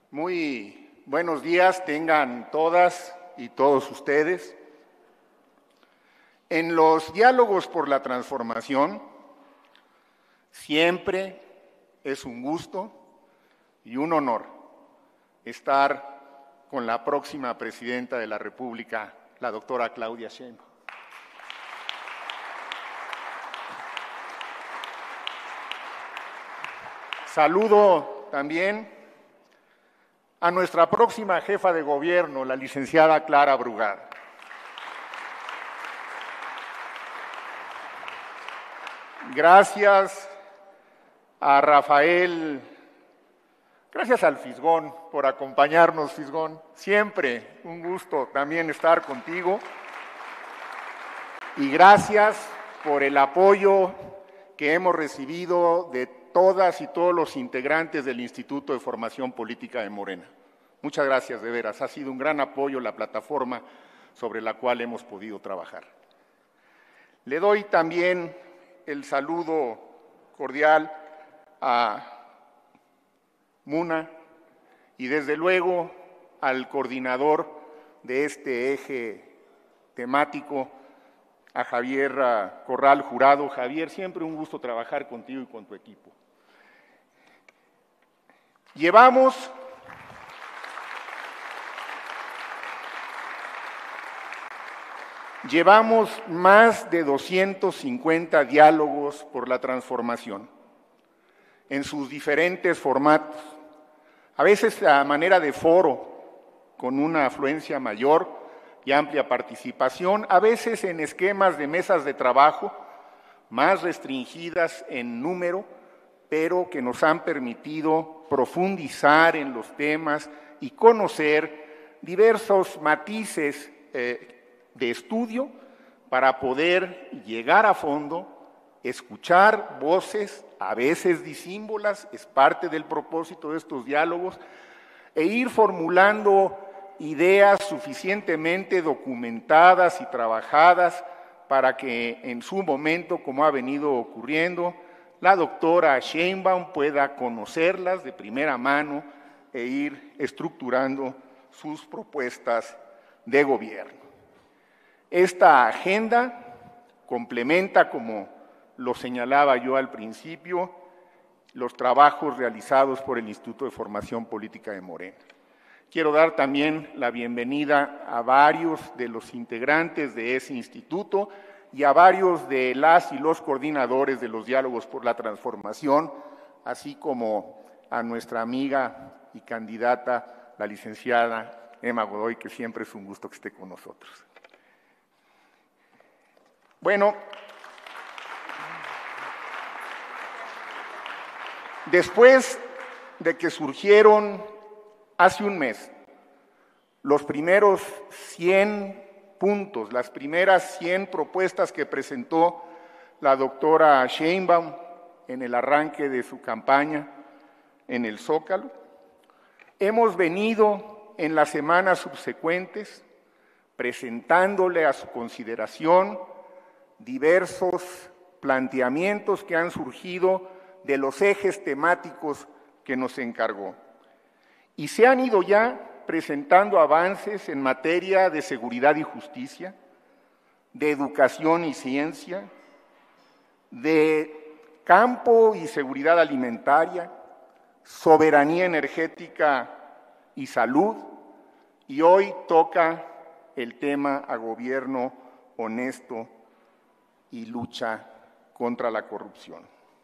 Muy buenos días tengan todas y todos ustedes. En los diálogos por la transformación, siempre es un gusto y un honor estar con la próxima presidenta de la República, la doctora Claudia Sheinbaum. Saludo también a nuestra próxima jefa de gobierno, la licenciada Clara Brugada. Gracias a Rafael, gracias al Fisgón por acompañarnos, Fisgón. Siempre un gusto también estar contigo. Y gracias por el apoyo que hemos recibido de todas y todos los integrantes del Instituto de Formación Política de Morena. Muchas gracias, de veras. Ha sido un gran apoyo la plataforma sobre la cual hemos podido trabajar. Le doy también el saludo cordial a Muna y desde luego al coordinador de este eje temático, a Javier Corral Jurado. Javier, siempre un gusto trabajar contigo y con tu equipo. Llevamos más de 250 diálogos por la transformación, en sus diferentes formatos, a veces a manera de foro, con una afluencia mayor y amplia participación, a veces en esquemas de mesas de trabajo más restringidas en número, pero que nos han permitido profundizar en los temas y conocer diversos matices de estudio para poder llegar a fondo, escuchar voces, a veces disímbolas, es parte del propósito de estos diálogos, e ir formulando ideas suficientemente documentadas y trabajadas para que en su momento, como ha venido ocurriendo, la doctora Sheinbaum pueda conocerlas de primera mano e ir estructurando sus propuestas de gobierno. Esta agenda complementa, como lo señalaba yo al principio, los trabajos realizados por el Instituto de Formación Política de Morena. Quiero dar también la bienvenida a varios de los integrantes de ese instituto y a varios de las y los coordinadores de los diálogos por la transformación, así como a nuestra amiga y candidata, la licenciada Emma Godoy, que siempre es un gusto que esté con nosotros. Bueno, después de que surgieron hace un mes los primeros 100 puntos, las primeras 100 propuestas que presentó la doctora Sheinbaum en el arranque de su campaña en el Zócalo, hemos venido en las semanas subsecuentes presentándole a su consideración diversos planteamientos que han surgido de los ejes temáticos que nos encargó. Y se han ido ya presentando avances en materia de seguridad y justicia, de educación y ciencia, de campo y seguridad alimentaria, soberanía energética y salud, y hoy toca el tema a gobierno honesto y lucha contra la corrupción.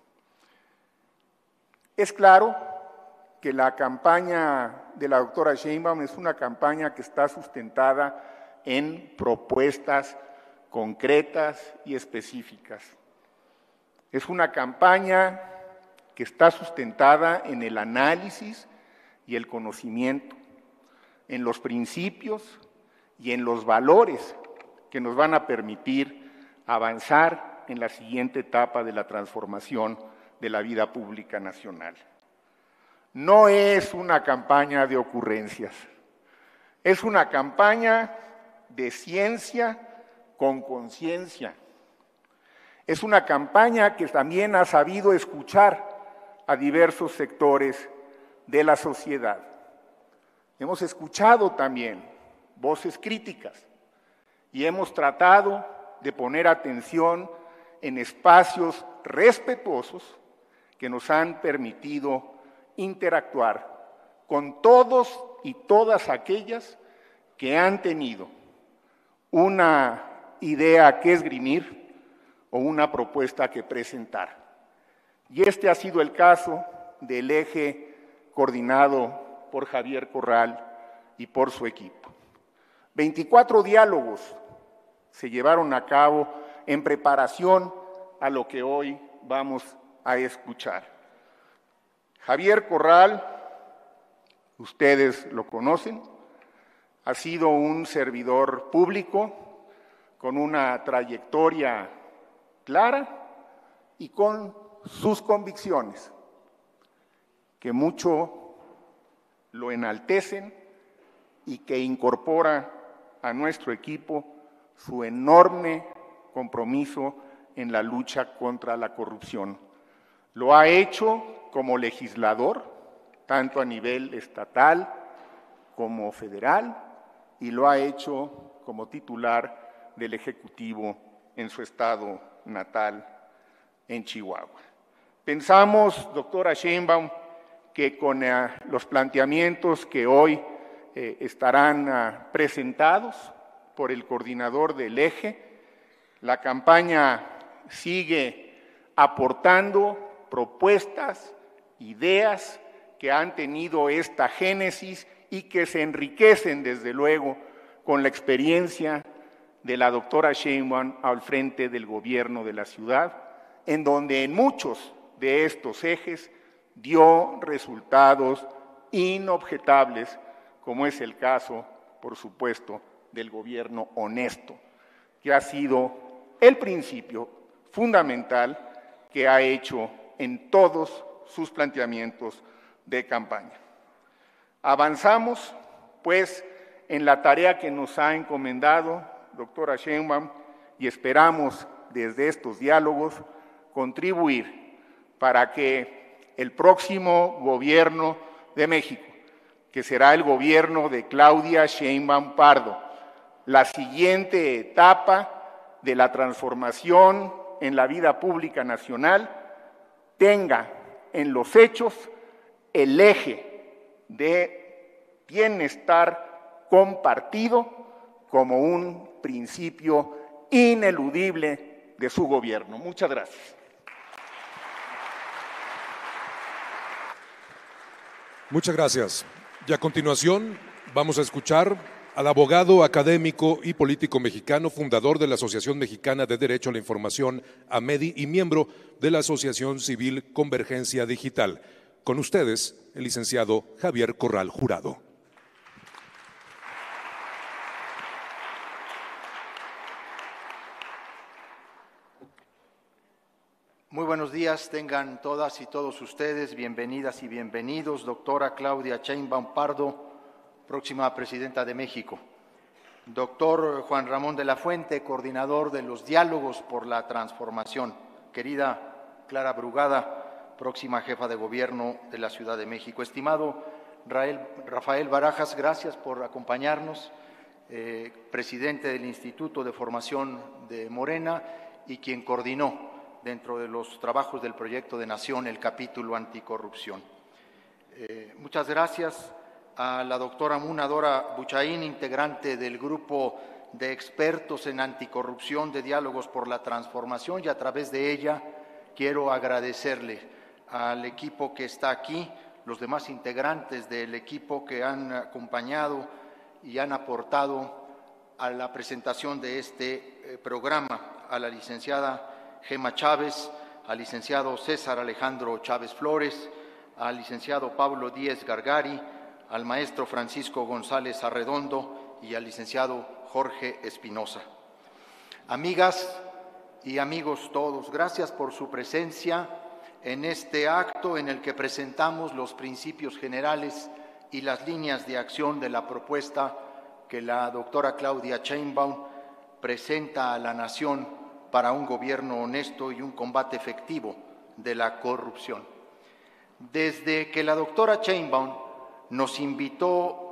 Es claro que la campaña de la doctora Sheinbaum es una campaña que está sustentada en propuestas concretas y específicas. Es una campaña que está sustentada en el análisis y el conocimiento, en los principios y en los valores que nos van a permitir avanzar en la siguiente etapa de la transformación de la vida pública nacional. No es una campaña de ocurrencias, es una campaña de ciencia con conciencia. Es una campaña que también ha sabido escuchar a diversos sectores de la sociedad. Hemos escuchado también voces críticas y hemos tratado de poner atención en espacios respetuosos que nos han permitido interactuar con todos y todas aquellas que han tenido una idea que esgrimir o una propuesta que presentar. Y este ha sido el caso del eje coordinado por Javier Corral y por su equipo. 24 diálogos se llevaron a cabo en preparación a lo que hoy vamos a escuchar. Javier Corral, ustedes lo conocen, ha sido un servidor público con una trayectoria clara y con sus convicciones, que mucho lo enaltecen y que incorpora a nuestro equipo su enorme compromiso en la lucha contra la corrupción. Lo ha hecho como legislador, tanto a nivel estatal como federal, y lo ha hecho como titular del Ejecutivo en su estado natal, en Chihuahua. Pensamos, doctora Sheinbaum, que con los planteamientos que hoy estarán presentados por el coordinador del eje, la campaña sigue aportando propuestas, ideas que han tenido esta génesis y que se enriquecen desde luego con la experiencia de la doctora Sheinbaum al frente del gobierno de la ciudad, en donde en muchos de estos ejes dio resultados inobjetables, como es el caso, por supuesto, del gobierno honesto, que ha sido el principio fundamental que ha hecho en todos sus planteamientos de campaña. Avanzamos, pues, en la tarea que nos ha encomendado, doctora Sheinbaum, y esperamos desde estos diálogos contribuir para que el próximo gobierno de México, que será el gobierno de Claudia Sheinbaum Pardo, la siguiente etapa de la transformación en la vida pública nacional, tenga en los hechos el eje de bienestar compartido como un principio ineludible de su gobierno. Muchas gracias. Muchas gracias. Y a continuación vamos a escuchar al abogado, académico y político mexicano, fundador de la Asociación Mexicana de Derecho a la Información, AMEDI, y miembro de la Asociación Civil Convergencia Digital. Con ustedes, el licenciado Javier Corral Jurado. Muy buenos días, tengan todas y todos ustedes bienvenidas y bienvenidos. Doctora Claudia Sheinbaum Pardo, próxima presidenta de México. Doctor Juan Ramón de la Fuente, coordinador de los diálogos por la transformación. Querida Clara Brugada, próxima jefa de gobierno de la Ciudad de México. Estimado Rafael Barajas, gracias por acompañarnos, presidente del Instituto de Formación de Morena y quien coordinó dentro de los trabajos del Proyecto de Nación, el capítulo anticorrupción. Muchas gracias a la doctora Munadora Buchaín, integrante del grupo de expertos en anticorrupción de Diálogos por la Transformación, y a través de ella quiero agradecerle al equipo que está aquí, los demás integrantes del equipo que han acompañado y han aportado a la presentación de este programa, a la licenciada Gema Chávez, al licenciado César Alejandro Chávez Flores, al licenciado Pablo Díez Gargari, al maestro Francisco González Arredondo y al licenciado Jorge Espinosa. Amigas y amigos todos, gracias por su presencia en este acto en el que presentamos los principios generales y las líneas de acción de la propuesta que la doctora Claudia Sheinbaum presenta a la nación para un gobierno honesto y un combate efectivo de la corrupción. Desde que la doctora Sheinbaum nos invitó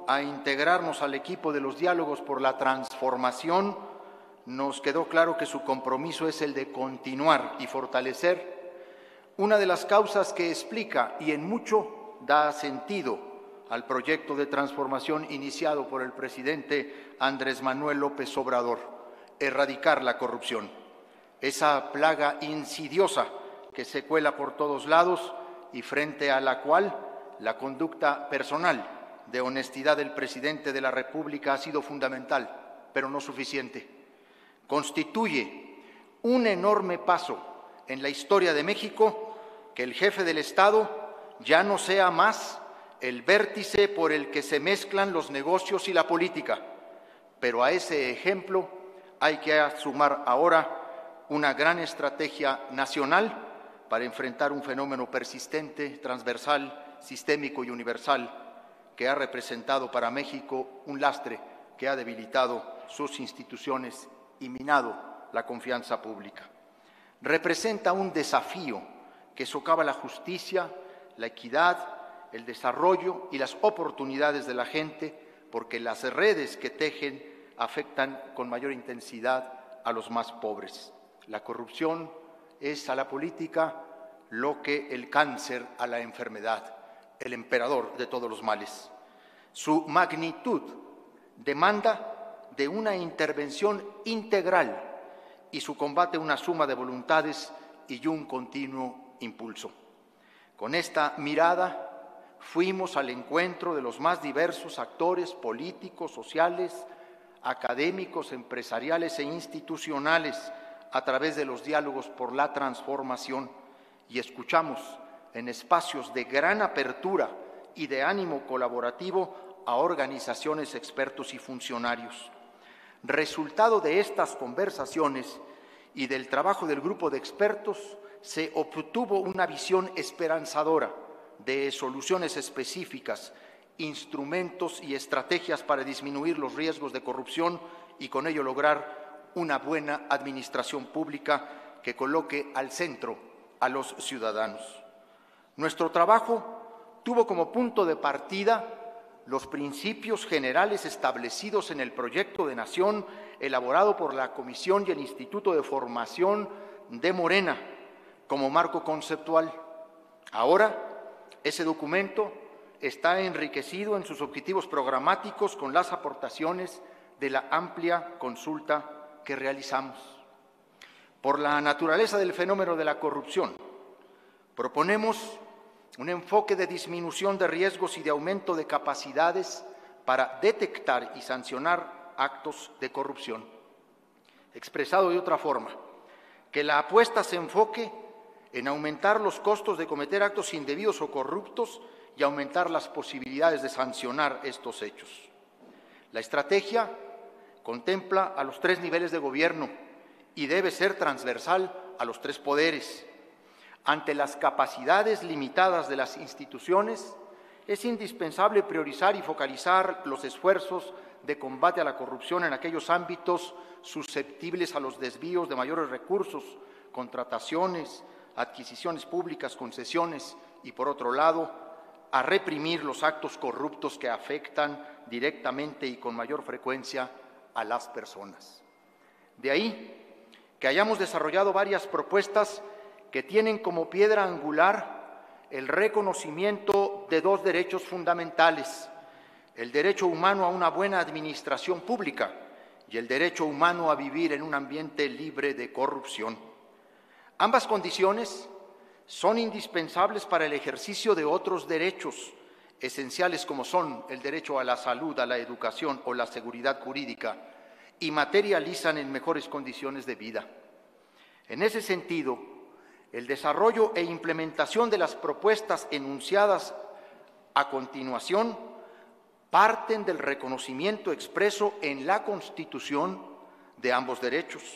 invitó a integrarnos al equipo de los diálogos por la transformación, nos quedó claro que su compromiso es el de continuar y fortalecer una de las causas que explica y en mucho da sentido al proyecto de transformación iniciado por el presidente Andrés Manuel López Obrador: erradicar la corrupción, esa plaga insidiosa que se cuela por todos lados y frente a la cual la conducta personal de honestidad del presidente de la República ha sido fundamental, pero no suficiente. Constituye un enorme paso en la historia de México que el jefe del Estado ya no sea más el vértice por el que se mezclan los negocios y la política, pero a ese ejemplo hay que sumar ahora una gran estrategia nacional para enfrentar un fenómeno persistente, transversal, sistémico y universal que ha representado para México un lastre que ha debilitado sus instituciones y minado la confianza pública. Representa un desafío que socava la justicia, la equidad, el desarrollo y las oportunidades de la gente, porque las redes que tejen afectan con mayor intensidad a los más pobres. La corrupción es a la política lo que el cáncer a la enfermedad, el emperador de todos los males. Su magnitud demanda de una intervención integral y su combate una suma de voluntades y un continuo impulso. Con esta mirada fuimos al encuentro de los más diversos actores políticos, sociales, académicos, empresariales e institucionales a través de los diálogos por la transformación y escuchamos en espacios de gran apertura y de ánimo colaborativo a organizaciones, expertos y funcionarios. Resultado de estas conversaciones y del trabajo del grupo de expertos, se obtuvo una visión esperanzadora de soluciones específicas, instrumentos y estrategias para disminuir los riesgos de corrupción y con ello lograr una buena administración pública que coloque al centro a los ciudadanos. Nuestro trabajo tuvo como punto de partida los principios generales establecidos en el proyecto de nación elaborado por la Comisión y el Instituto de Formación de Morena como marco conceptual. Ahora, ese documento está enriquecido en sus objetivos programáticos con las aportaciones de la amplia consulta que realizamos. Por la naturaleza del fenómeno de la corrupción, proponemos un enfoque de disminución de riesgos y de aumento de capacidades para detectar y sancionar actos de corrupción. Expresado de otra forma, que la apuesta se enfoque en aumentar los costos de cometer actos indebidos o corruptos y aumentar las posibilidades de sancionar estos hechos. La estrategia contempla a los 3 niveles de gobierno y debe ser transversal a los 3 poderes. Ante las capacidades limitadas de las instituciones, es indispensable priorizar y focalizar los esfuerzos de combate a la corrupción en aquellos ámbitos susceptibles a los desvíos de mayores recursos, contrataciones, adquisiciones públicas, concesiones y, por otro lado, a reprimir los actos corruptos que afectan directamente y con mayor frecuencia a las personas. De ahí que hayamos desarrollado varias propuestas que tienen como piedra angular el reconocimiento de 2 derechos fundamentales: el derecho humano a una buena administración pública y el derecho humano a vivir en un ambiente libre de corrupción. Ambas condiciones son indispensables para el ejercicio de otros derechos esenciales como son el derecho a la salud, a la educación o la seguridad jurídica y materializan en mejores condiciones de vida. En ese sentido, el desarrollo e implementación de las propuestas enunciadas a continuación parten del reconocimiento expreso en la Constitución de ambos derechos.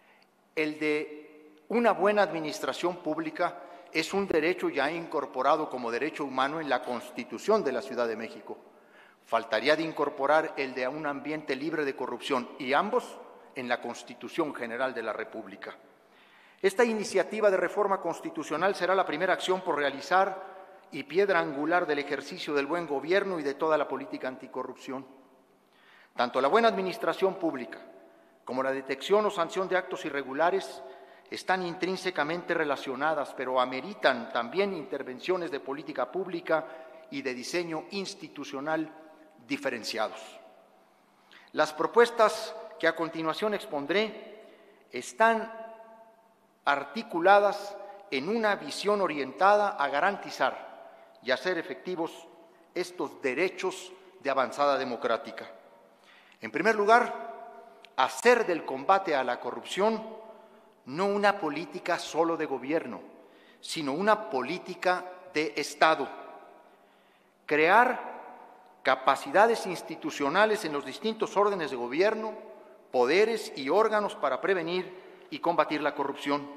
El de una buena administración pública es un derecho ya incorporado como derecho humano en la Constitución de la Ciudad de México. Faltaría de incorporar el de un ambiente libre de corrupción y ambos en la Constitución General de la República. Esta iniciativa de reforma constitucional será la primera acción por realizar y piedra angular del ejercicio del buen gobierno y de toda la política anticorrupción. Tanto la buena administración pública como la detección o sanción de actos irregulares están intrínsecamente relacionadas, pero ameritan también intervenciones de política pública y de diseño institucional diferenciados. Las propuestas que a continuación expondré están articuladas en una visión orientada a garantizar y hacer efectivos estos derechos de avanzada democrática. En primer lugar, hacer del combate a la corrupción no una política solo de gobierno, sino una política de Estado. Crear capacidades institucionales en los distintos órdenes de gobierno, poderes y órganos para prevenir y combatir la corrupción.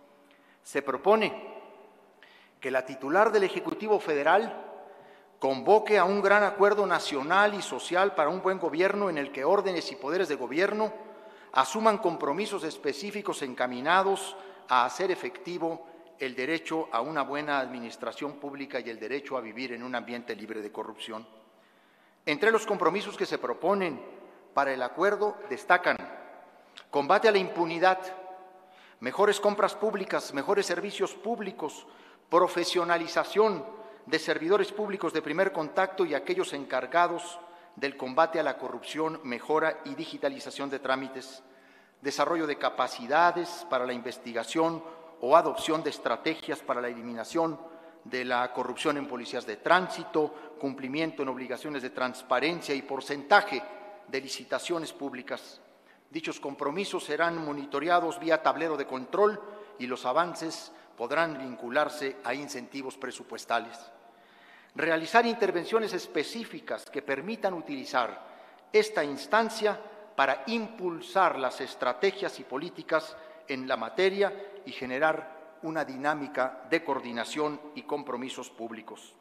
Se propone que la titular del Ejecutivo Federal convoque a un gran acuerdo nacional y social para un buen gobierno en el que órdenes y poderes de gobierno asuman compromisos específicos encaminados a hacer efectivo el derecho a una buena administración pública y el derecho a vivir en un ambiente libre de corrupción. Entre los compromisos que se proponen para el acuerdo destacan combate a la impunidad, mejores compras públicas, mejores servicios públicos, profesionalización de servidores públicos de primer contacto y aquellos encargados del combate a la corrupción, mejora y digitalización de trámites, desarrollo de capacidades para la investigación o adopción de estrategias para la eliminación de la corrupción en policías de tránsito, cumplimiento en obligaciones de transparencia y porcentaje de licitaciones públicas. Dichos compromisos serán monitoreados vía tablero de control y los avances podrán vincularse a incentivos presupuestales. Realizar intervenciones específicas que permitan utilizar esta instancia para impulsar las estrategias y políticas en la materia y generar una dinámica de coordinación y compromisos públicos.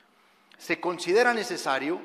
Se considera necesario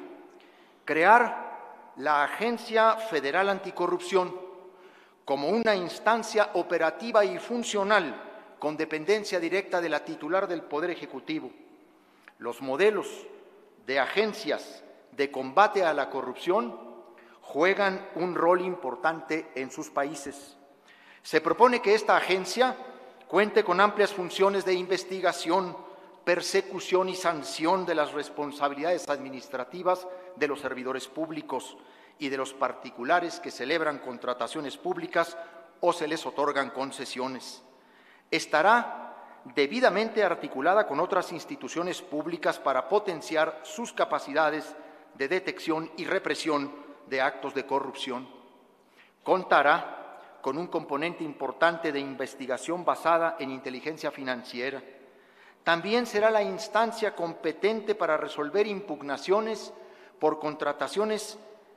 crear la Agencia Federal Anticorrupción como una instancia operativa y funcional con dependencia directa de la titular del Poder Ejecutivo. Los modelos de agencias de combate a la corrupción juegan un rol importante en sus países. Se propone que esta agencia cuente con amplias funciones de investigación, persecución y sanción de las responsabilidades administrativas de los servidores públicos y de los particulares que celebran contrataciones públicas o se les otorgan concesiones. Estará debidamente articulada con otras instituciones públicas para potenciar sus capacidades de detección y represión de actos de corrupción. Contará con un componente importante de investigación basada en inteligencia financiera. También será la instancia competente para resolver impugnaciones por contrataciones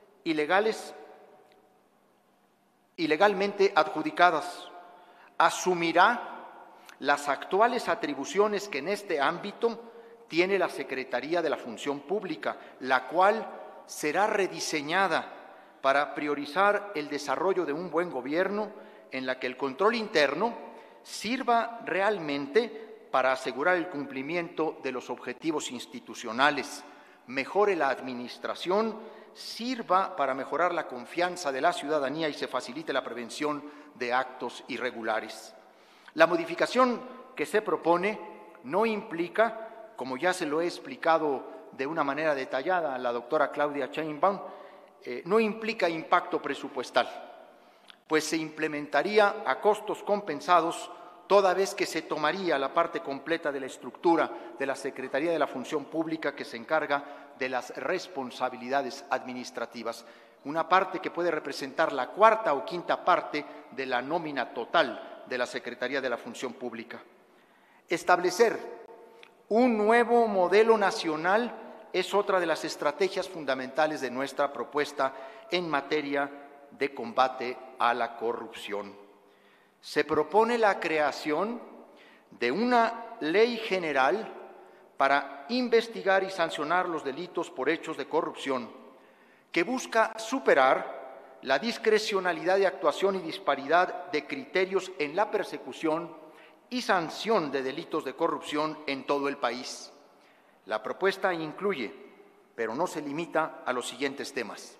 ilegalmente adjudicadas. Asumirá las actuales atribuciones que en este ámbito tiene la Secretaría de la Función Pública, la cual será rediseñada para priorizar el desarrollo de un buen gobierno en la que el control interno sirva realmente para asegurar el cumplimiento de los objetivos institucionales, mejore la administración, sirva para mejorar la confianza de la ciudadanía y se facilite la prevención de actos irregulares. La modificación que se propone no implica, como ya se lo he explicado de una manera detallada a la doctora Claudia Sheinbaum, no implica impacto presupuestal, pues se implementaría a costos compensados toda vez que se tomaría la parte completa de la estructura de la Secretaría de la Función Pública que se encarga de las responsabilidades administrativas, una parte que puede representar la cuarta o quinta parte de la nómina total de la Secretaría de la Función Pública. Establecer un nuevo modelo nacional es otra de las estrategias fundamentales de nuestra propuesta en materia de combate a la corrupción. Se propone la creación de una ley general para investigar y sancionar los delitos por hechos de corrupción, que busca superar la discrecionalidad de actuación y disparidad de criterios en la persecución y sanción de delitos de corrupción en todo el país. La propuesta incluye, pero no se limita a los siguientes temas: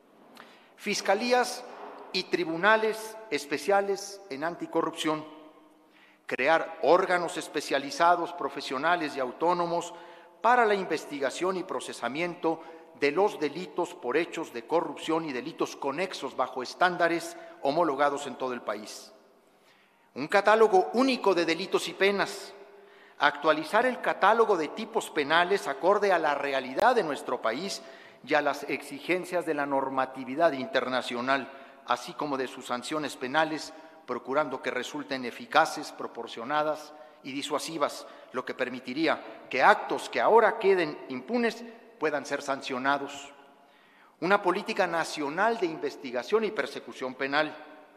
fiscalías y tribunales especiales en anticorrupción, crear órganos especializados, profesionales y autónomos para la investigación y procesamiento de los delitos por hechos de corrupción y delitos conexos bajo estándares homologados en todo el país. Un catálogo único de delitos y penas, actualizar el catálogo de tipos penales acorde a la realidad de nuestro país y a las exigencias de la normatividad internacional, así como de sus sanciones penales, procurando que resulten eficaces, proporcionadas y disuasivas, lo que permitiría que actos que ahora queden impunes puedan ser sancionados. Una política nacional de investigación y persecución penal.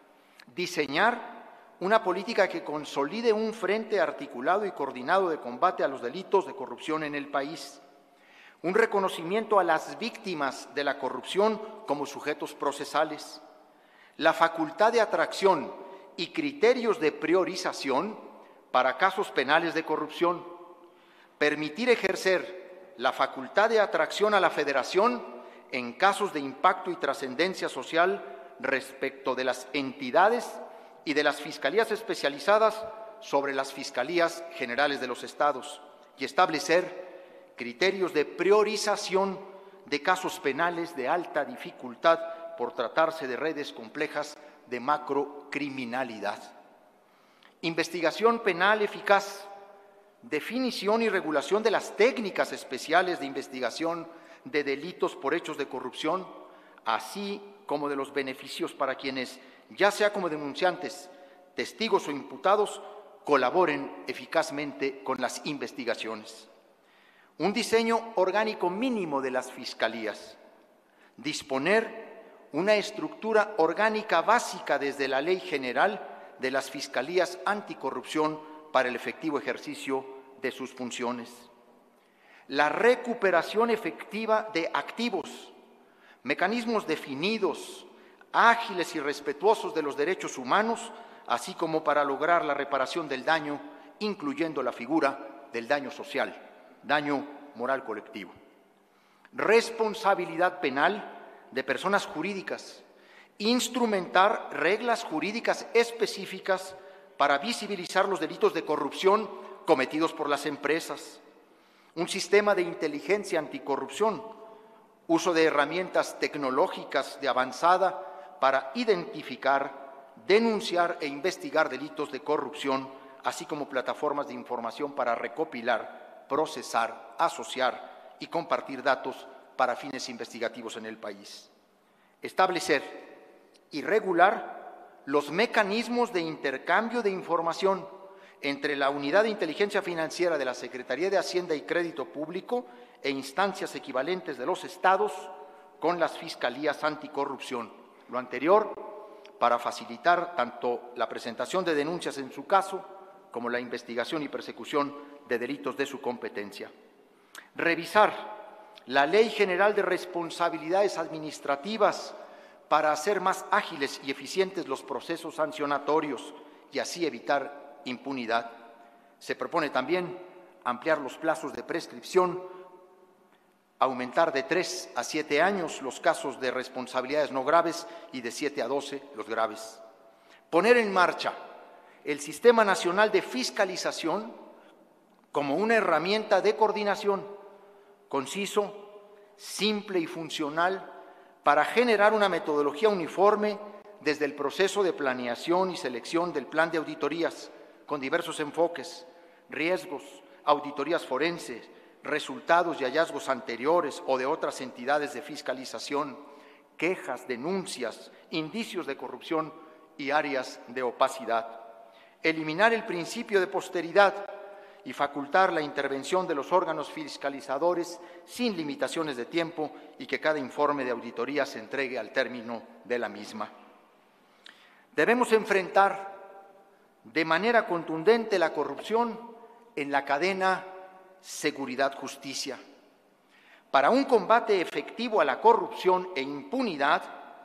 Diseñar una política que consolide un frente articulado y coordinado de combate a los delitos de corrupción en el país. Un reconocimiento a las víctimas de la corrupción como sujetos procesales. La facultad de atracción y criterios de priorización para casos penales de corrupción. Permitir ejercer la facultad de atracción a la Federación en casos de impacto y trascendencia social respecto de las entidades y de las fiscalías especializadas sobre las fiscalías generales de los estados, y establecer criterios de priorización de casos penales de alta dificultad por tratarse de redes complejas de macrocriminalidad. Investigación penal eficaz, definición y regulación de las técnicas especiales de investigación de delitos por hechos de corrupción, así como de los beneficios para quienes, ya sea como denunciantes, testigos o imputados, colaboren eficazmente con las investigaciones. Un diseño orgánico mínimo de las fiscalías. Disponer una estructura orgánica básica desde la Ley General de las Fiscalías Anticorrupción para el efectivo ejercicio de sus funciones. La recuperación efectiva de activos, mecanismos definidos, ágiles y respetuosos de los derechos humanos, así como para lograr la reparación del daño, incluyendo la figura del daño social, daño moral colectivo. Responsabilidad penal de personas jurídicas, instrumentar reglas jurídicas específicas para visibilizar los delitos de corrupción cometidos por las empresas. Un sistema de inteligencia anticorrupción, uso de herramientas tecnológicas de avanzada para identificar, denunciar e investigar delitos de corrupción, así como plataformas de información para recopilar, procesar, asociar y compartir datos para fines investigativos en el país. Establecer y regular los mecanismos de intercambio de información entre la Unidad de Inteligencia Financiera de la Secretaría de Hacienda y Crédito Público e instancias equivalentes de los estados con las fiscalías anticorrupción. Lo anterior para facilitar tanto la presentación de denuncias en su caso como la investigación y persecución de delitos de su competencia. Revisar la Ley General de Responsabilidades Administrativas para hacer más ágiles y eficientes los procesos sancionatorios y así evitar impunidad. Se propone también ampliar los plazos de prescripción, aumentar de 3 a 7 años los casos de responsabilidades no graves y de 7 a 12 los graves. Poner en marcha el Sistema Nacional de Fiscalización como una herramienta de coordinación conciso, simple y funcional para generar una metodología uniforme desde el proceso de planeación y selección del plan de auditorías con diversos enfoques, riesgos, auditorías forenses, resultados y hallazgos anteriores o de otras entidades de fiscalización, quejas, denuncias, indicios de corrupción y áreas de opacidad. Eliminar el principio de posteridad y facultar la intervención de los órganos fiscalizadores sin limitaciones de tiempo y que cada informe de auditoría se entregue al término de la misma. Debemos enfrentar de manera contundente la corrupción en la cadena seguridad-justicia. Para un combate efectivo a la corrupción e impunidad,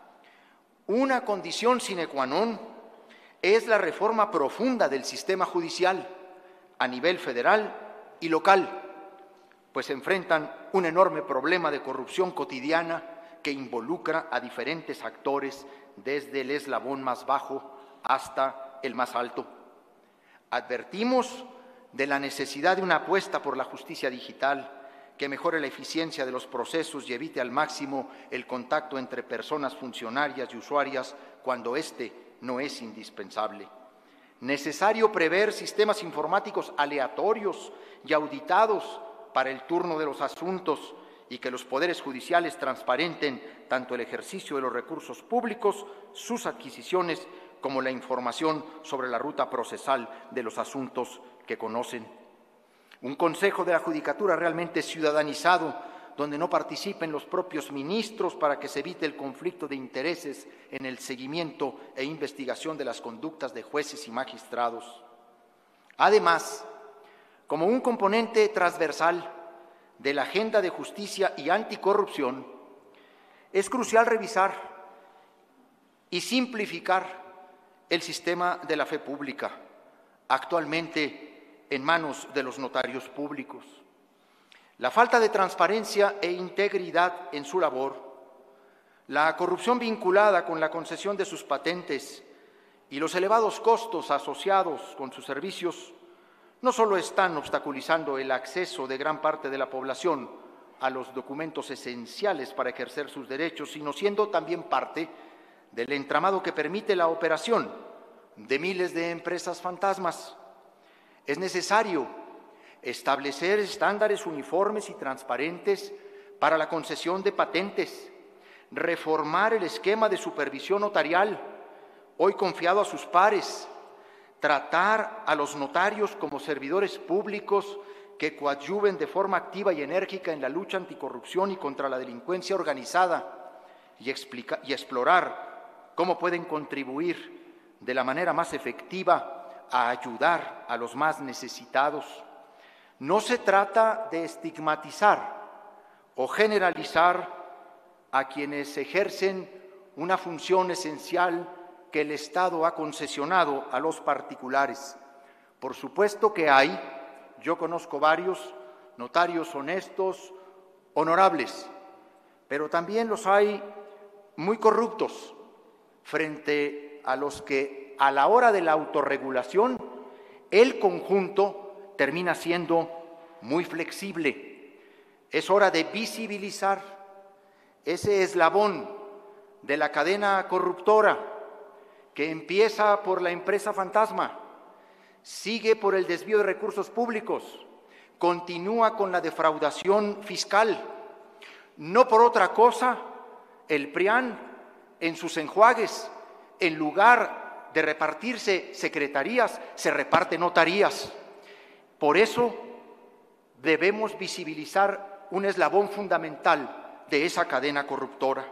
una condición sine qua non es la reforma profunda del sistema judicial a nivel federal y local, pues enfrentan un enorme problema de corrupción cotidiana que involucra a diferentes actores desde el eslabón más bajo hasta el más alto. Advertimos de la necesidad de una apuesta por la justicia digital que mejore la eficiencia de los procesos y evite al máximo el contacto entre personas funcionarias y usuarias cuando éste no es indispensable. Necesario prever sistemas informáticos aleatorios y auditados para el turno de los asuntos y que los poderes judiciales transparenten tanto el ejercicio de los recursos públicos, sus adquisiciones, como la información sobre la ruta procesal de los asuntos que conocen. Un Consejo de la Judicatura realmente ciudadanizado, donde no participen los propios ministros para que se evite el conflicto de intereses en el seguimiento e investigación de las conductas de jueces y magistrados. Además, como un componente transversal de la agenda de justicia y anticorrupción, es crucial revisar y simplificar el sistema de la fe pública, actualmente en manos de los notarios públicos. La falta de transparencia e integridad en su labor, la corrupción vinculada con la concesión de sus patentes y los elevados costos asociados con sus servicios no solo están obstaculizando el acceso de gran parte de la población a los documentos esenciales para ejercer sus derechos, sino siendo también parte del entramado que permite la operación de miles de empresas fantasmas. Es necesario establecer estándares uniformes y transparentes para la concesión de patentes, reformar el esquema de supervisión notarial, hoy confiado a sus pares, tratar a los notarios como servidores públicos que coadyuven de forma activa y enérgica en la lucha anticorrupción y contra la delincuencia organizada y explorar cómo pueden contribuir de la manera más efectiva a ayudar a los más necesitados. No se trata de estigmatizar o generalizar a quienes ejercen una función esencial que el Estado ha concesionado a los particulares. Por supuesto que yo conozco varios notarios honestos, honorables, pero también los hay muy corruptos, frente a los que a la hora de la autorregulación el conjunto termina siendo muy flexible. Es hora de visibilizar ese eslabón de la cadena corruptora que empieza por la empresa fantasma, sigue por el desvío de recursos públicos, continúa con la defraudación fiscal. No por otra cosa, el PRIAN en sus enjuagues, en lugar de repartirse secretarías, se reparte notarías. Por eso debemos visibilizar un eslabón fundamental de esa cadena corruptora.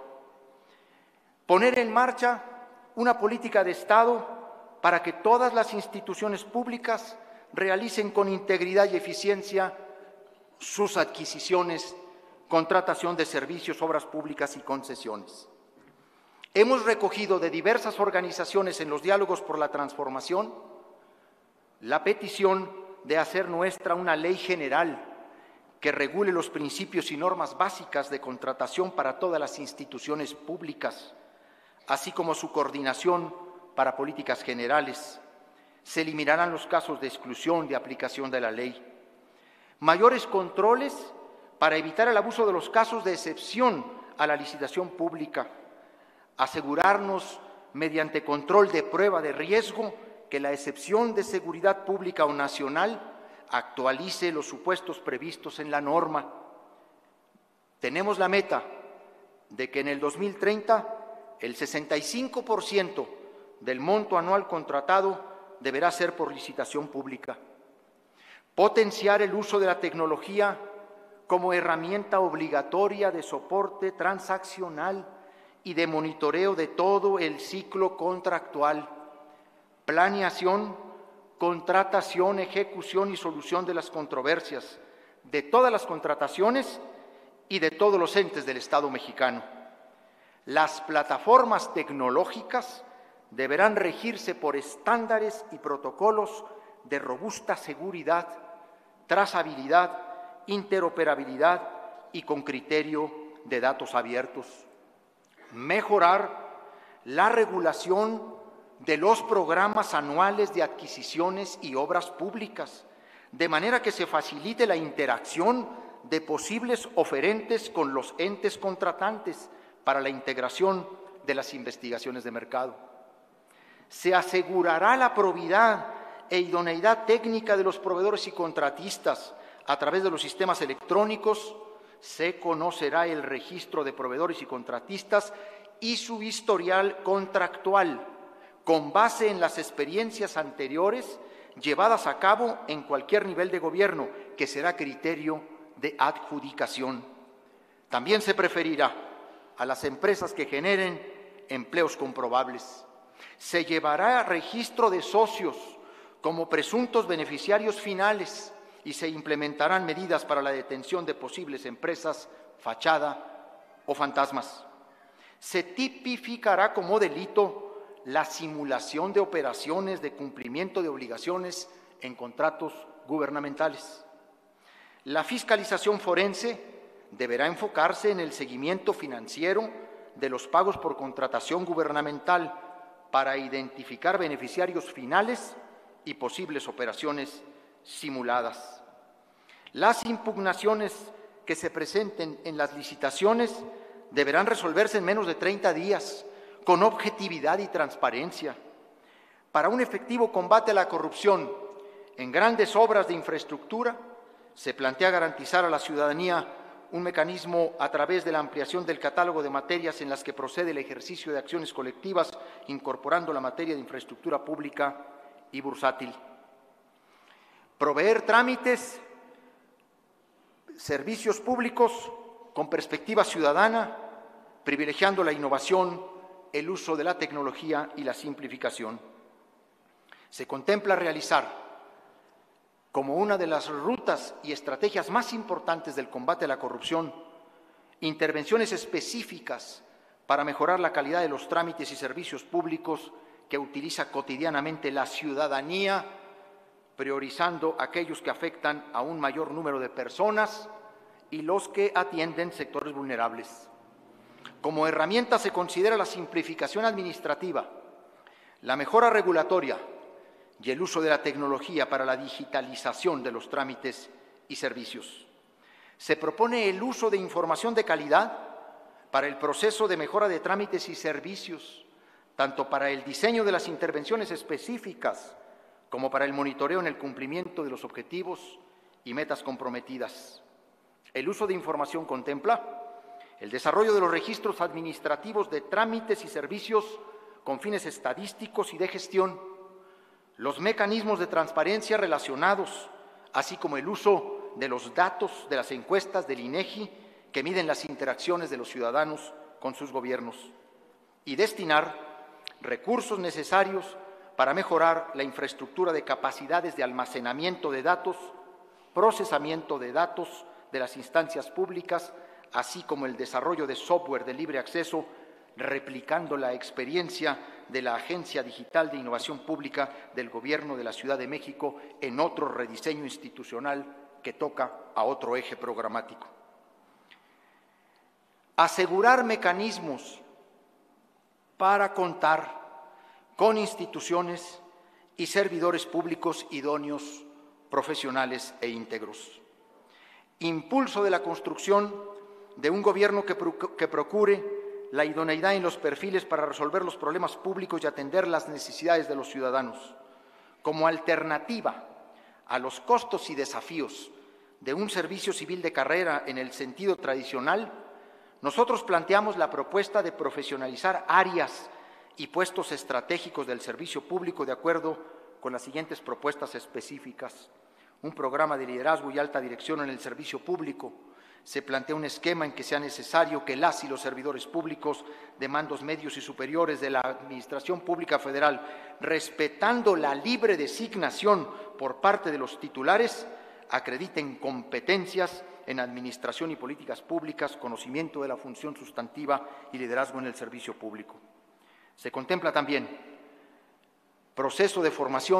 Poner en marcha una política de Estado para que todas las instituciones públicas realicen con integridad y eficiencia sus adquisiciones, contratación de servicios, obras públicas y concesiones. Hemos recogido de diversas organizaciones en los diálogos por la transformación la petición de hacer nuestra una ley general que regule los principios y normas básicas de contratación para todas las instituciones públicas, así como su coordinación para políticas generales. Se eliminarán los casos de exclusión de aplicación de la ley. Mayores controles para evitar el abuso de los casos de excepción a la licitación pública. Asegurarnos, mediante control de prueba de riesgo, que la excepción de seguridad pública o nacional actualice los supuestos previstos en la norma. Tenemos la meta de que en el 2030 el 65% del monto anual contratado deberá ser por licitación pública. Potenciar el uso de la tecnología como herramienta obligatoria de soporte transaccional y de monitoreo de todo el ciclo contractual, planeación, contratación, ejecución y solución de las controversias, de todas las contrataciones y de todos los entes del Estado mexicano. Las plataformas tecnológicas deberán regirse por estándares y protocolos de robusta seguridad, trazabilidad interoperabilidad y con criterio de datos abiertos. Mejorar la regulación de los programas anuales de adquisiciones y obras públicas, de manera que se facilite la interacción de posibles oferentes con los entes contratantes para la integración de las investigaciones de mercado. Se asegurará la probidad e idoneidad técnica de los proveedores y contratistas a través de los sistemas electrónicos. Se conocerá el registro de proveedores y contratistas y su historial contractual, con base en las experiencias anteriores llevadas a cabo en cualquier nivel de gobierno, que será criterio de adjudicación. También se preferirá a las empresas que generen empleos comprobables. Se llevará registro de socios como presuntos beneficiarios finales y se implementarán medidas para la detención de posibles empresas fachada o fantasmas. Se tipificará como delito la simulación de operaciones de cumplimiento de obligaciones en contratos gubernamentales. La fiscalización forense deberá enfocarse en el seguimiento financiero de los pagos por contratación gubernamental para identificar beneficiarios finales y posibles operaciones simuladas. Las impugnaciones que se presenten en las licitaciones deberán resolverse en menos de 30 días, con objetividad y transparencia. Para un efectivo combate a la corrupción en grandes obras de infraestructura, se plantea garantizar a la ciudadanía un mecanismo a través de la ampliación del catálogo de materias en las que procede el ejercicio de acciones colectivas, incorporando la materia de infraestructura pública y bursátil. Proveer trámites, servicios públicos con perspectiva ciudadana, privilegiando la innovación, el uso de la tecnología y la simplificación. Se contempla realizar, como una de las rutas y estrategias más importantes del combate a la corrupción, intervenciones específicas para mejorar la calidad de los trámites y servicios públicos que utiliza cotidianamente la ciudadanía, priorizando aquellos que afectan a un mayor número de personas y los que atienden sectores vulnerables. Como herramienta se considera la simplificación administrativa, la mejora regulatoria y el uso de la tecnología para la digitalización de los trámites y servicios. Se propone el uso de información de calidad para el proceso de mejora de trámites y servicios, tanto para el diseño de las intervenciones específicas como para el monitoreo en el cumplimiento de los objetivos y metas comprometidas. El uso de información contempla el desarrollo de los registros administrativos de trámites y servicios con fines estadísticos y de gestión, los mecanismos de transparencia relacionados, así como el uso de los datos de las encuestas del INEGI que miden las interacciones de los ciudadanos con sus gobiernos, y destinar recursos necesarios para mejorar la infraestructura de capacidades de almacenamiento de datos, procesamiento de datos de las instancias públicas, así como el desarrollo de software de libre acceso, replicando la experiencia de la Agencia Digital de Innovación Pública del Gobierno de la Ciudad de México en otro rediseño institucional que toca a otro eje programático. Asegurar mecanismos para contar con instituciones y servidores públicos idóneos, profesionales e íntegros. Impulso de la construcción de un gobierno que procure la idoneidad en los perfiles para resolver los problemas públicos y atender las necesidades de los ciudadanos. Como alternativa a los costos y desafíos de un servicio civil de carrera en el sentido tradicional, nosotros planteamos la propuesta de profesionalizar áreas y puestos estratégicos del servicio público de acuerdo con las siguientes propuestas específicas. Un programa de liderazgo y alta dirección en el servicio público. Se plantea un esquema en que sea necesario que las y los servidores públicos de mandos medios y superiores de la Administración Pública Federal, respetando la libre designación por parte de los titulares, acrediten competencias en administración y políticas públicas, conocimiento de la función sustantiva y liderazgo en el servicio público. Se contempla también proceso de formación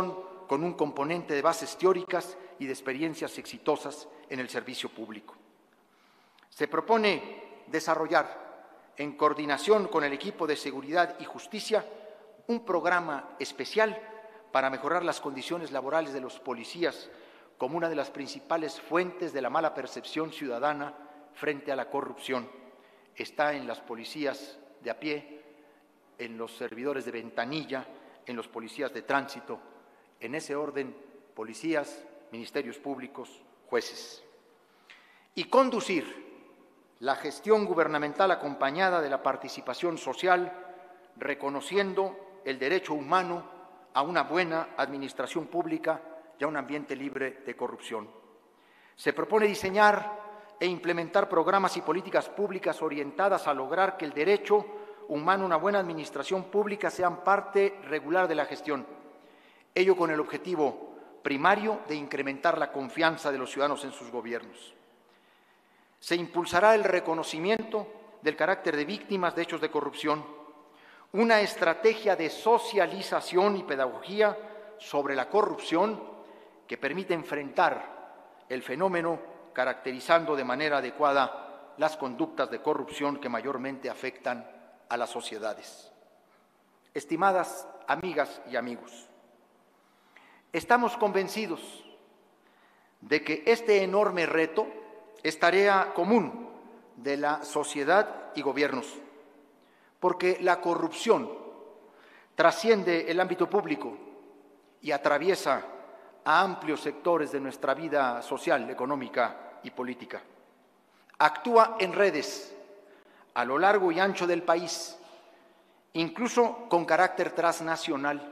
con un componente de bases teóricas y de experiencias exitosas en el servicio público. Se propone desarrollar, en coordinación con el equipo de Seguridad y Justicia, un programa especial para mejorar las condiciones laborales de los policías como una de las principales fuentes de la mala percepción ciudadana frente a la corrupción. Está en las policías de a pie, en los servidores de ventanilla, en los policías de tránsito, en ese orden, policías, ministerios públicos, jueces. Y conducir la gestión gubernamental acompañada de la participación social, reconociendo el derecho humano a una buena administración pública y a un ambiente libre de corrupción. Se propone diseñar e implementar programas y políticas públicas orientadas a lograr que el derecho humano a una buena administración pública sean parte regular de la gestión, ello con el objetivo primario de incrementar la confianza de los ciudadanos en sus gobiernos. Se impulsará el reconocimiento del carácter de víctimas de hechos de corrupción, una estrategia de socialización y pedagogía sobre la corrupción que permite enfrentar el fenómeno caracterizando de manera adecuada las conductas de corrupción que mayormente afectan a las sociedades. Estimadas amigas y amigos, estamos convencidos de que este enorme reto es tarea común de la sociedad y gobiernos, porque la corrupción trasciende el ámbito público y atraviesa a amplios sectores de nuestra vida social, económica y política. Actúa en redes a lo largo y ancho del país, incluso con carácter transnacional.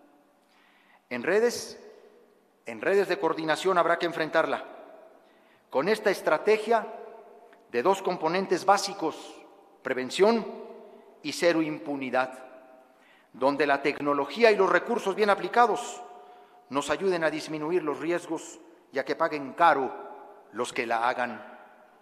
En redes de coordinación habrá que enfrentarla con esta estrategia de dos componentes básicos: prevención y cero impunidad, donde la tecnología y los recursos bien aplicados nos ayuden a disminuir los riesgos y a que paguen caro los que la hagan.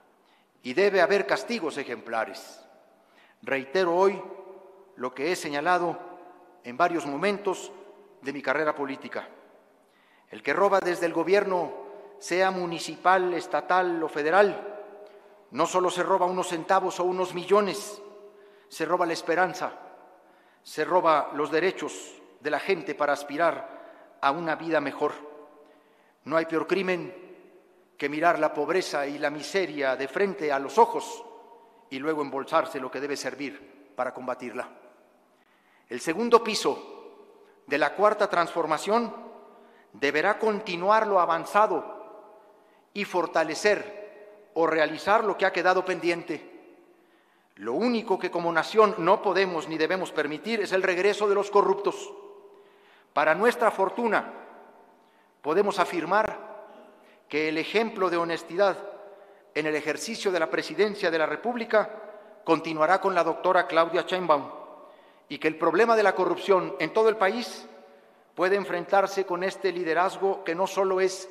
Y debe haber castigos ejemplares. Reitero hoy lo que he señalado en varios momentos de mi carrera política. El que roba desde el gobierno, sea municipal, estatal o federal, no solo se roba unos centavos o unos millones, se roba la esperanza, se roba los derechos de la gente para aspirar a una vida mejor. No hay peor crimen que mirar la pobreza y la miseria de frente a los ojos y luego embolsarse lo que debe servir para combatirla. El segundo piso de la cuarta transformación deberá continuar lo avanzado y fortalecer o realizar lo que ha quedado pendiente. Lo único que como nación no podemos ni debemos permitir es el regreso de los corruptos. Para nuestra fortuna, podemos afirmar que el ejemplo de honestidad en el ejercicio de la presidencia de la República continuará con la doctora Claudia Sheinbaum y que el problema de la corrupción en todo el país puede enfrentarse con este liderazgo que no solo es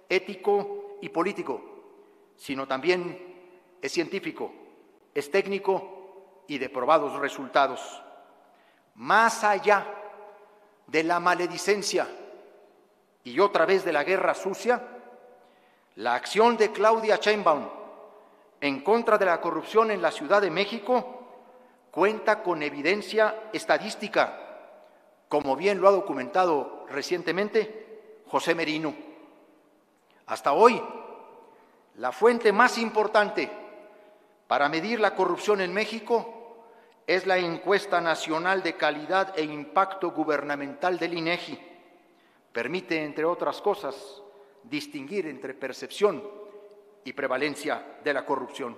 ético y político, sino también es científico, es técnico y de probados resultados. Más allá de la maledicencia y otra vez de la guerra sucia, la acción de Claudia Sheinbaum en contra de la corrupción en la Ciudad de México cuenta con evidencia estadística, como bien lo ha documentado recientemente José Merino. Hasta hoy, la fuente más importante para medir la corrupción en México es la Encuesta Nacional de Calidad e Impacto Gubernamental del INEGI. Permite, entre otras cosas, distinguir entre percepción y prevalencia de la corrupción.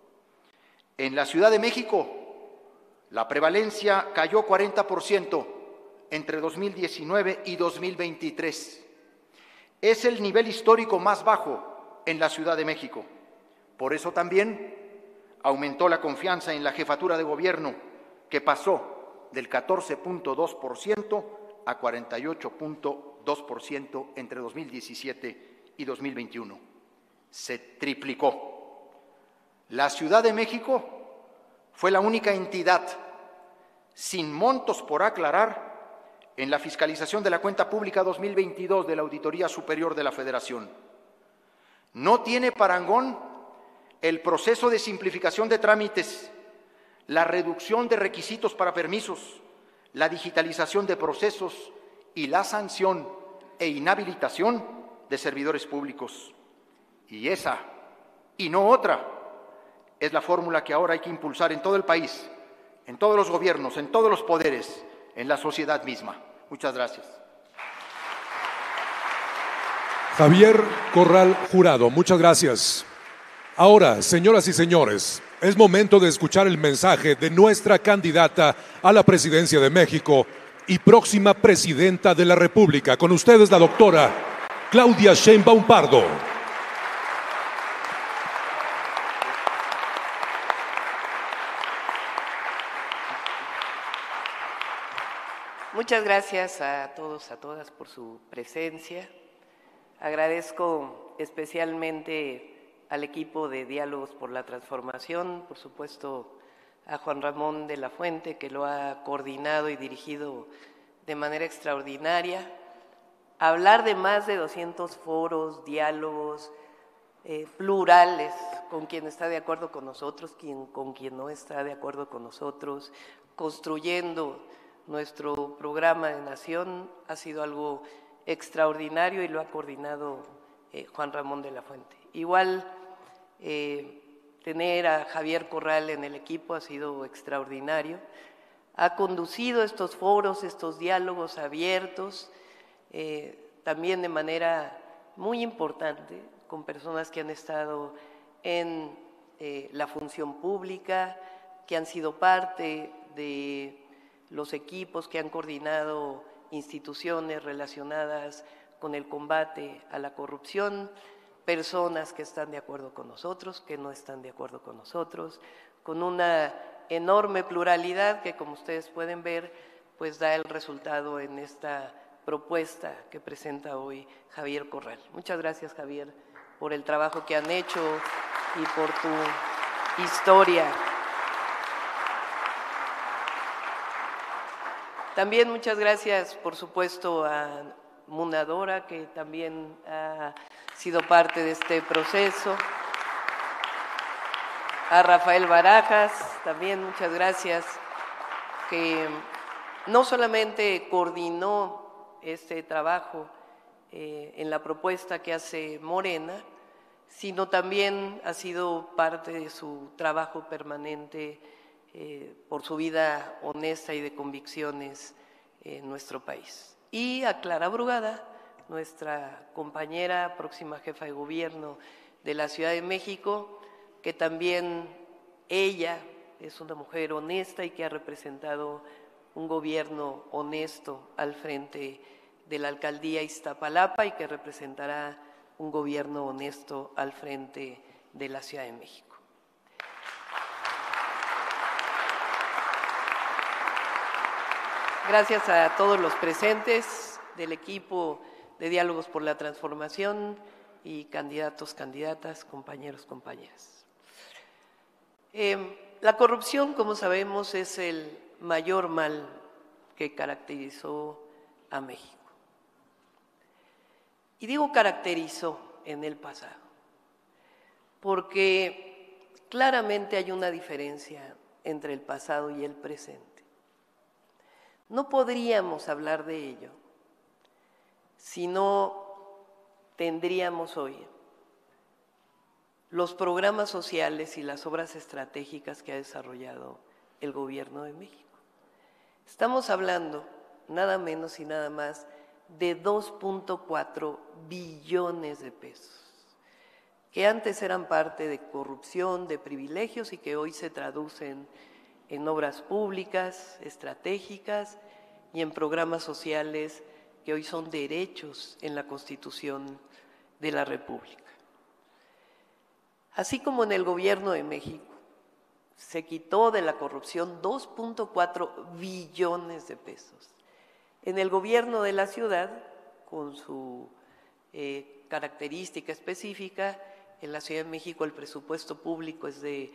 En la Ciudad de México, la prevalencia cayó 40% entre 2019 y 2023. Es el nivel histórico más bajo en la Ciudad de México. Por eso también aumentó la confianza en la jefatura de gobierno, que pasó del 14.2% a 48.2% entre 2017 y 2021. Se triplicó. La Ciudad de México fue la única entidad sin montos por aclarar en la fiscalización de la cuenta pública 2022 de la Auditoría Superior de la Federación. No tiene parangón el proceso de simplificación de trámites, la reducción de requisitos para permisos, la digitalización de procesos y la sanción e inhabilitación de servidores públicos. Y esa, y no otra, es la fórmula que ahora hay que impulsar en todo el país, en todos los gobiernos, en todos los poderes, en la sociedad misma. Muchas gracias. Javier Corral Jurado, muchas gracias. Ahora, señoras y señores, es momento de escuchar el mensaje de nuestra candidata a la presidencia de México y próxima presidenta de la República. Con ustedes, la doctora Claudia Sheinbaum Pardo. Muchas gracias a todos, a todas por su presencia. Agradezco especialmente al equipo de Diálogos por la Transformación, por supuesto a Juan Ramón de la Fuente, que lo ha coordinado y dirigido de manera extraordinaria. Hablar de más de 200 foros, diálogos plurales, con quien está de acuerdo con nosotros, con quien no está de acuerdo con nosotros, construyendo nuestro programa de nación, ha sido algo extraordinario y lo ha coordinado Juan Ramón de la Fuente. Igual, tener a Javier Corral en el equipo ha sido extraordinario. Ha conducido estos foros, estos diálogos abiertos, también de manera muy importante, con personas que han estado en la función pública, que han sido parte de los equipos que han coordinado instituciones relacionadas con el combate a la corrupción, personas que están de acuerdo con nosotros, que no están de acuerdo con nosotros, con una enorme pluralidad que, como ustedes pueden ver, pues da el resultado en esta propuesta que presenta hoy Javier Corral. Muchas gracias, Javier, por el trabajo que han hecho y por tu historia. También muchas gracias, por supuesto, a Munadora, que también ha sido parte de este proceso. A Rafael Barajas, también muchas gracias, que no solamente coordinó este trabajo en la propuesta que hace Morena, sino también ha sido parte de su trabajo permanente por su vida honesta y de convicciones en nuestro país. Y a Clara Brugada, nuestra compañera, próxima jefa de gobierno de la Ciudad de México, que también ella es una mujer honesta y que ha representado un gobierno honesto al frente de la alcaldía Iztapalapa y que representará un gobierno honesto al frente de la Ciudad de México. Gracias a todos los presentes del equipo de Diálogos por la Transformación y candidatos, candidatas, compañeros, compañeras. La corrupción, como sabemos, es el mayor mal que caracterizó a México. Y digo caracterizó en el pasado, porque claramente hay una diferencia entre el pasado y el presente. No podríamos hablar de ello si no tendríamos hoy los programas sociales y las obras estratégicas que ha desarrollado el Gobierno de México. Estamos hablando nada menos y nada más de 2.4 billones de pesos, que antes eran parte de corrupción, de privilegios y que hoy se traducen en obras públicas, estratégicas y en programas sociales que hoy son derechos en la Constitución de la República. Así como en el Gobierno de México se quitó de la corrupción 2.4 billones de pesos, en el Gobierno de la Ciudad, con su característica específica, en la Ciudad de México el presupuesto público es de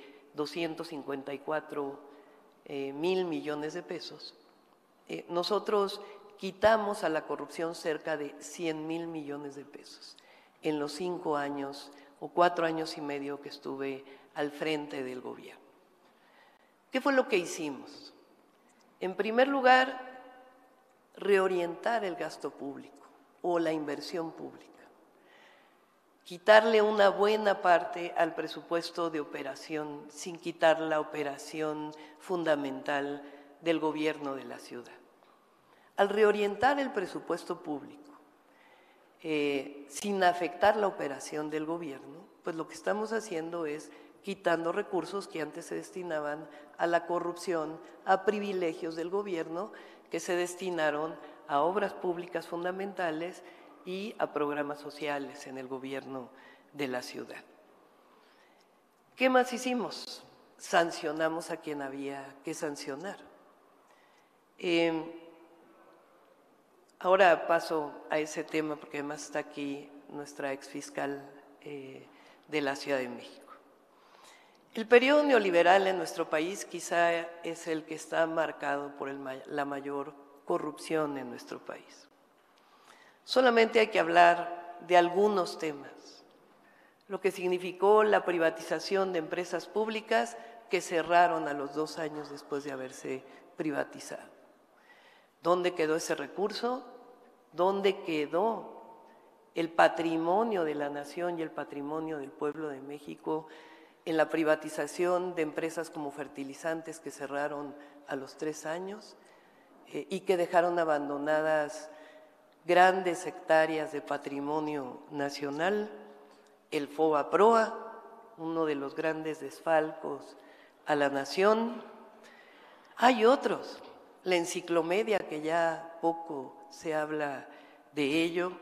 254 mil millones de pesos. Nosotros quitamos a la corrupción cerca de 100,000 millones de pesos en los 5 años o 4 años y medio que estuve al frente del gobierno. ¿Qué fue lo que hicimos? En primer lugar, reorientar el gasto público o la inversión pública. Quitarle una buena parte al presupuesto de operación sin quitar la operación fundamental del gobierno de la ciudad. Al reorientar el presupuesto público sin afectar la operación del gobierno, pues lo que estamos haciendo es quitando recursos que antes se destinaban a la corrupción, a privilegios del gobierno que se destinaron a obras públicas fundamentales y a programas sociales en el gobierno de la ciudad. ¿Qué más hicimos? Sancionamos a quien había que sancionar. Ahora paso a ese tema porque además está aquí nuestra exfiscal de la Ciudad de México. El periodo neoliberal en nuestro país quizá es el que está marcado por la mayor corrupción en nuestro país. Solamente hay que hablar de algunos temas, lo que significó la privatización de empresas públicas que cerraron a los 2 años después de haberse privatizado. ¿Dónde quedó ese recurso? ¿Dónde quedó el patrimonio de la nación y el patrimonio del pueblo de México en la privatización de empresas como fertilizantes que cerraron a los 3 años y que dejaron abandonadas grandes hectáreas de patrimonio nacional? El FOBAPROA, uno de los grandes desfalcos a la nación. Hay otros, la enciclomedia, que ya poco se habla de ello,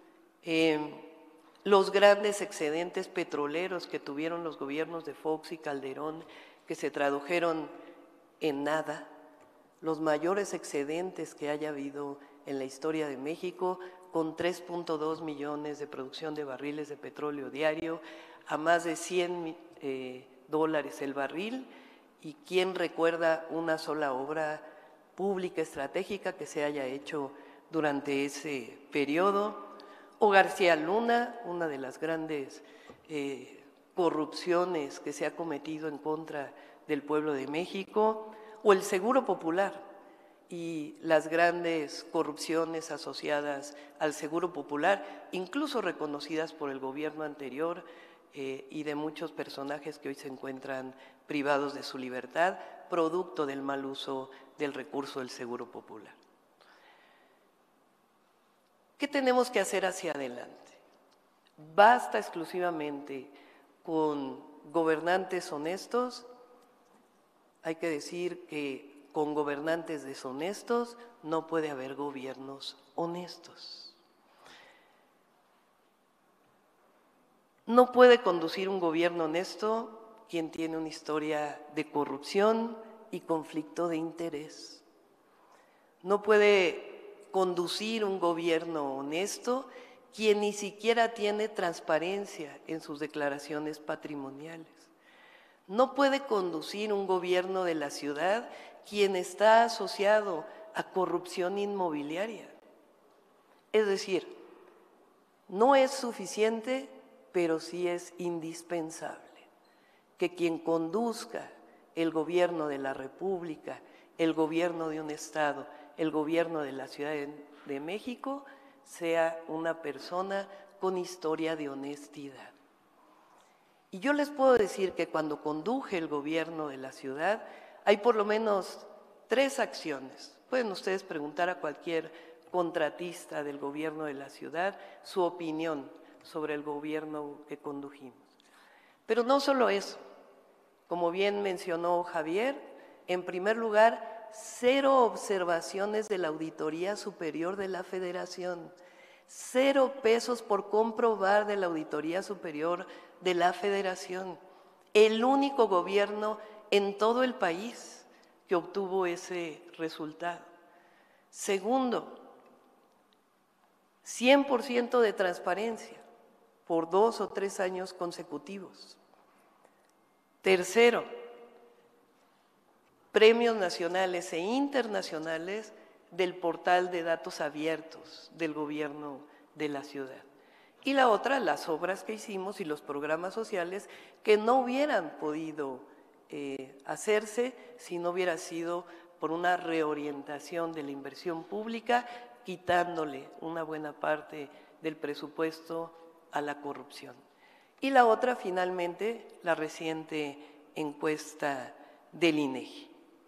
los grandes excedentes petroleros que tuvieron los gobiernos de Fox y Calderón, que se tradujeron en nada, los mayores excedentes que haya habido en la historia de México, con 3.2 millones de producción de barriles de petróleo diario, a más de $100 el barril. ¿Y quién recuerda una sola obra pública estratégica que se haya hecho durante ese periodo? O García Luna, una de las grandes corrupciones que se ha cometido en contra del pueblo de México, o el Seguro Popular y las grandes corrupciones asociadas al Seguro Popular, incluso reconocidas por el gobierno anterior y de muchos personajes que hoy se encuentran privados de su libertad, producto del mal uso del recurso del Seguro Popular. ¿Qué tenemos que hacer hacia adelante? ¿Basta exclusivamente con gobernantes honestos? Hay que decir que con gobernantes deshonestos no puede haber gobiernos honestos. No puede conducir un gobierno honesto quien tiene una historia de corrupción y conflicto de interés. No puede conducir un gobierno honesto quien ni siquiera tiene transparencia en sus declaraciones patrimoniales. No puede conducir un gobierno de la ciudad quien está asociado a corrupción inmobiliaria. Es decir, no es suficiente, pero sí es indispensable que quien conduzca el gobierno de la República, el gobierno de un estado, el gobierno de la Ciudad de México, sea una persona con historia de honestidad. Y yo les puedo decir que cuando conduje el gobierno de la ciudad, hay por lo menos 3 acciones. Pueden ustedes preguntar a cualquier contratista del gobierno de la ciudad su opinión sobre el gobierno que condujimos. Pero no solo eso, como bien mencionó Javier, en primer lugar, 0 observaciones de la Auditoría Superior de la Federación, 0 pesos por comprobar de la Auditoría Superior de la Federación. El único gobierno en todo el país que obtuvo ese resultado. Segundo, 100% de transparencia por 2 o 3 años consecutivos. Tercero, premios nacionales e internacionales del portal de datos abiertos del gobierno de la ciudad. Y la otra, las obras que hicimos y los programas sociales que no hubieran podido hacerse si no hubiera sido por una reorientación de la inversión pública, quitándole una buena parte del presupuesto a la corrupción. Y la otra, finalmente, la reciente encuesta del INEGI.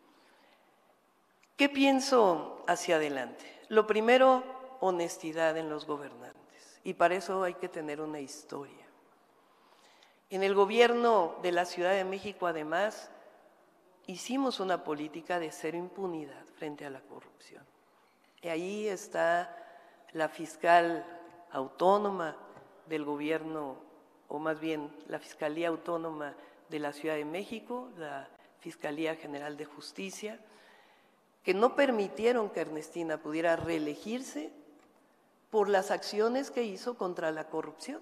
¿Qué pienso hacia adelante? Lo primero, honestidad en los gobernantes, y para eso hay que tener una historia. En el gobierno de la Ciudad de México, además, hicimos una política de cero impunidad frente a la corrupción. Y ahí está la fiscal autónoma del gobierno, o más bien la Fiscalía Autónoma de la Ciudad de México, la Fiscalía General de Justicia, que no permitieron que Ernestina pudiera reelegirse por las acciones que hizo contra la corrupción,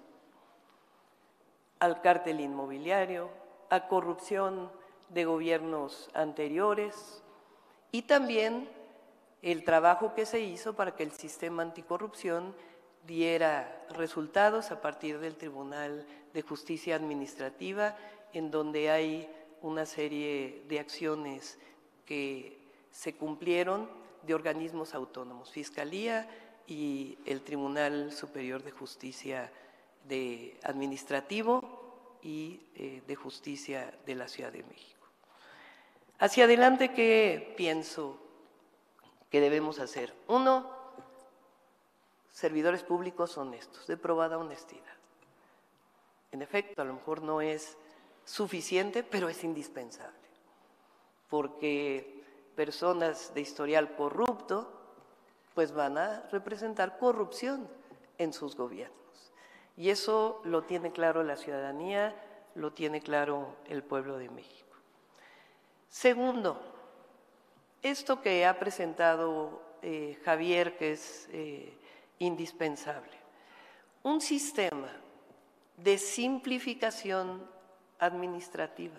al cártel inmobiliario, a corrupción de gobiernos anteriores y también el trabajo que se hizo para que el sistema anticorrupción diera resultados a partir del Tribunal de Justicia Administrativa, en donde hay una serie de acciones que se cumplieron de organismos autónomos, Fiscalía y el Tribunal Superior de Justicia Administrativo y de Justicia de la Ciudad de México. Hacia adelante, ¿qué pienso que debemos hacer? Uno, servidores públicos honestos, de probada honestidad. En efecto, a lo mejor no es suficiente, pero es indispensable, porque personas de historial corrupto pues van a representar corrupción en sus gobiernos. Y eso lo tiene claro la ciudadanía, lo tiene claro el pueblo de México. Segundo, esto que ha presentado Javier, que es indispensable, un sistema de simplificación administrativa.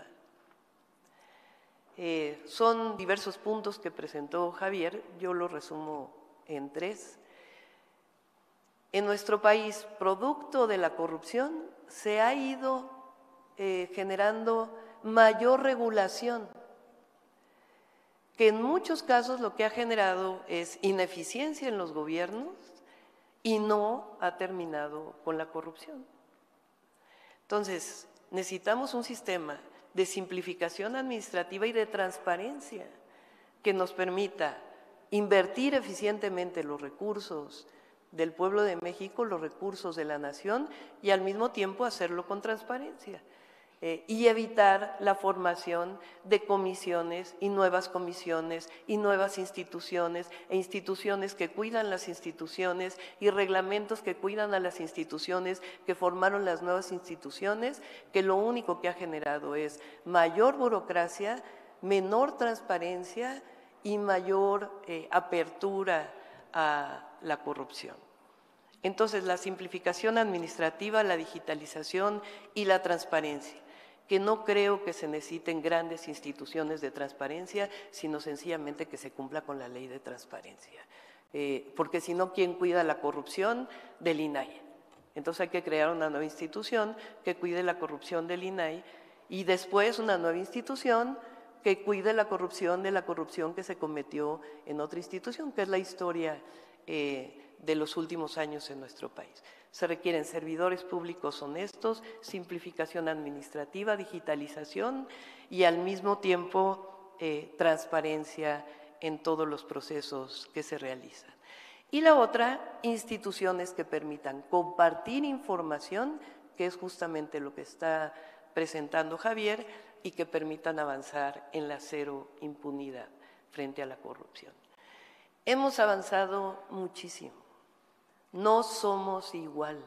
Son diversos puntos que presentó Javier, yo lo resumo en 3. En nuestro país, producto de la corrupción, se ha ido generando mayor regulación, que en muchos casos lo que ha generado es ineficiencia en los gobiernos y no ha terminado con la corrupción. Entonces, necesitamos un sistema de simplificación administrativa y de transparencia que nos permita invertir eficientemente los recursos del pueblo de México, los recursos de la nación, y al mismo tiempo hacerlo con transparencia y evitar la formación de comisiones y nuevas instituciones e instituciones que cuidan las instituciones y reglamentos que cuidan a las instituciones que formaron las nuevas instituciones, que lo único que ha generado es mayor burocracia, menor transparencia y mayor apertura a la corrupción. Entonces, la simplificación administrativa, la digitalización y la transparencia, que no creo que se necesiten grandes instituciones de transparencia, sino sencillamente que se cumpla con la ley de transparencia. Porque si no, ¿quién cuida la corrupción? Del INAI. Entonces hay que crear una nueva institución que cuide la corrupción del INAI y después una nueva institución que cuide la corrupción de la corrupción que se cometió en otra institución, que es la historia de los últimos años en nuestro país. Se requieren servidores públicos honestos, simplificación administrativa, digitalización y al mismo tiempo transparencia en todos los procesos que se realizan. Y la otra, instituciones que permitan compartir información, que es justamente lo que está presentando Javier, y que permitan avanzar en la cero impunidad frente a la corrupción. Hemos avanzado muchísimo. No somos iguales.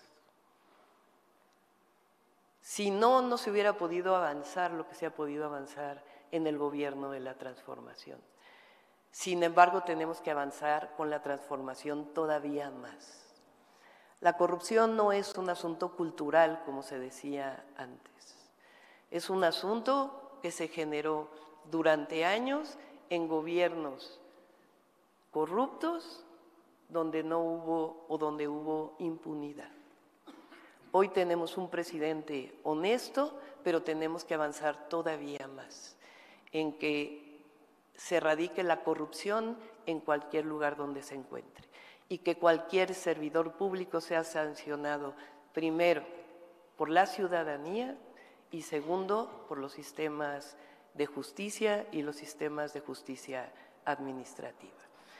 Si no, no se hubiera podido avanzar lo que se ha podido avanzar en el gobierno de la transformación. Sin embargo, tenemos que avanzar con la transformación todavía más. La corrupción no es un asunto cultural, como se decía antes. Es un asunto que se generó durante años en gobiernos corruptos donde no hubo o donde hubo impunidad. Hoy tenemos un presidente honesto, pero tenemos que avanzar todavía más en que se erradique la corrupción en cualquier lugar donde se encuentre y que cualquier servidor público sea sancionado, primero, por la ciudadanía y segundo, por los sistemas de justicia y los sistemas de justicia administrativa.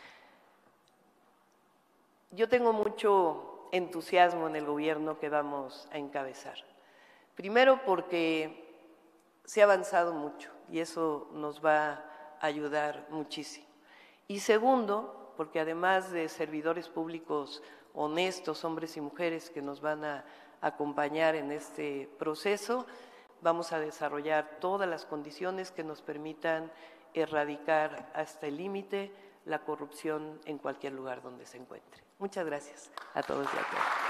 Yo tengo mucho entusiasmo en el gobierno que vamos a encabezar. Primero porque se ha avanzado mucho y eso nos va a ayudar muchísimo. Y segundo, porque además de servidores públicos honestos, hombres y mujeres que nos van a acompañar en este proceso, vamos a desarrollar todas las condiciones que nos permitan erradicar hasta el límite la corrupción en cualquier lugar donde se encuentre. Muchas gracias a todos y a todas.